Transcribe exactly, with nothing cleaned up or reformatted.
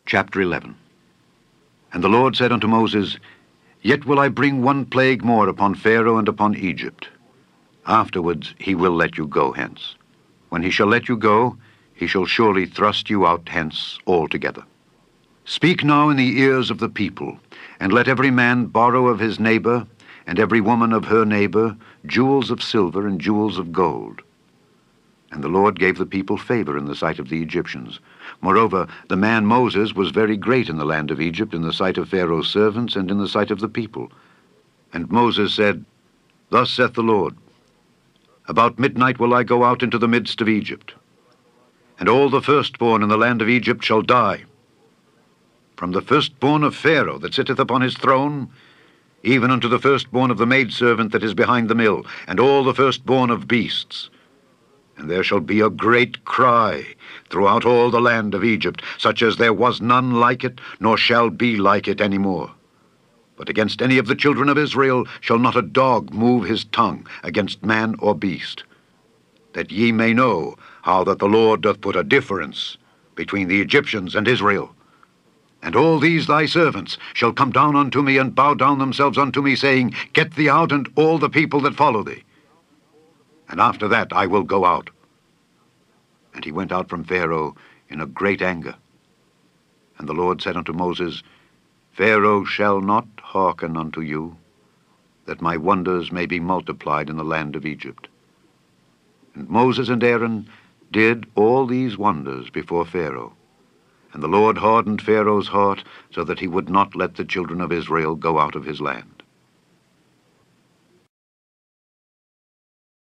Chapter eleven. And the Lord said unto Moses, Yet will I bring one plague more upon Pharaoh and upon Egypt. Afterwards he will let you go hence. When he shall let you go, he shall surely thrust you out hence altogether. Speak now in the ears of the people, and let every man borrow of his neighbor, and every woman of her neighbor, jewels of silver and jewels of gold. And the Lord gave the people favor in the sight of the Egyptians. Moreover, the man Moses was very great in the land of Egypt, in the sight of Pharaoh's servants, and in the sight of the people. And Moses said, Thus saith the Lord, About midnight will I go out into the midst of Egypt, and all the firstborn in the land of Egypt shall die, from the firstborn of Pharaoh that sitteth upon his throne, even unto the firstborn of the maidservant that is behind the mill, and all the firstborn of beasts. And there shall be a great cry throughout all the land of Egypt, such as there was none like it, nor shall be like it any more. But against any of the children of Israel shall not a dog move his tongue against man or beast, that ye may know how that the Lord doth put a difference between the Egyptians and Israel. And all these thy servants shall come down unto me, and bow down themselves unto me, saying, Get thee out, and all the people that follow thee. And after that I will go out. And he went out from Pharaoh in a great anger. And the Lord said unto Moses, Pharaoh shall not hearken unto you, that my wonders may be multiplied in the land of Egypt. And Moses and Aaron did all these wonders before Pharaoh. And the Lord hardened Pharaoh's heart, so that he would not let the children of Israel go out of his land.